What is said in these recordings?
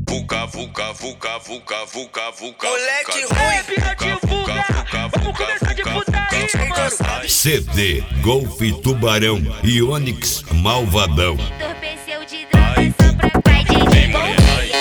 Vuca, vuca, vuca, vuca, vuca, vuca. Moleque ruim, Pirratinho vulga, vamos começar de putaria, mano. CD, Golf Tubarão e Onix Malvadão. Entorpeceu de droga só pra pai de Golf.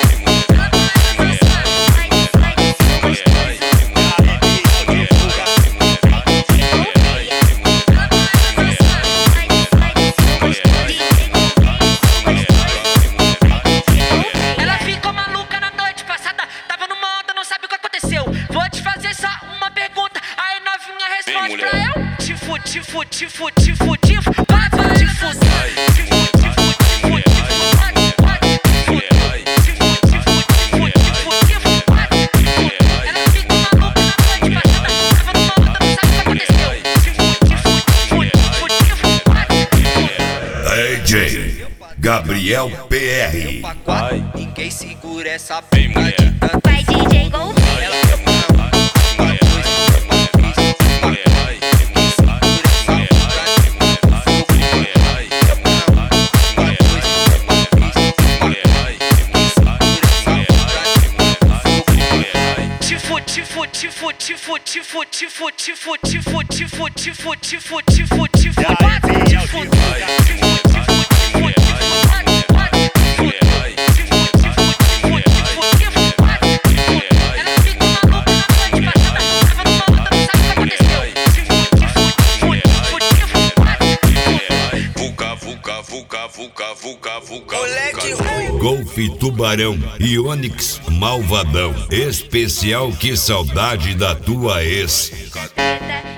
Ela ficou maluca na noite passada, tava numa onda, não sabe o que aconteceu. Vou te fazer só uma pergunta, aí novinha responde pra eu. Tifo, tifo, tifo, tifo, tifo, vai, vai, tifo, tifo, tifo, tifo, tifo, vai, vai, tifo, tifo, tifo, tifo, tifo, tifo, vai, tifo. Ela ficou maluca na noite passada, tava numa onda, não sabe o que aconteceu. Tifo, tifo, tifo, tifo, tifo, vai, tifo. DJ Gabriel PR. ninguém segura essa puta de tanto. Pai DJ Golf. Ela quer uma coisa, uma vez. Ninguém segura essa puta de tanto fogo. Quer uma coisa, uma vez. Ninguém segura essa puta de tanto fogo. Tifo, tifo, tifo, tifo, tifo, tifo, tifo, tifo, tifo, tifo, tifo, tifo, tifo, vai, tifo, tifo, tifo, tifo, vai, vai, tifo, tifo, tifo, tifo, tifo, tifo, vai, tifo. Ela ficou maluca na noite passada, tava numa onda, não sabe o que aconteceu. Tifo, tifo, tifo, tifo, tifo, vai, tifo. Vuca, vuca, vuca, vuca, vuca, vuca. Moleque ruim. Golf Tubarão e Onix Malvadão. Especial Que Saudade da Tua Ex. Preta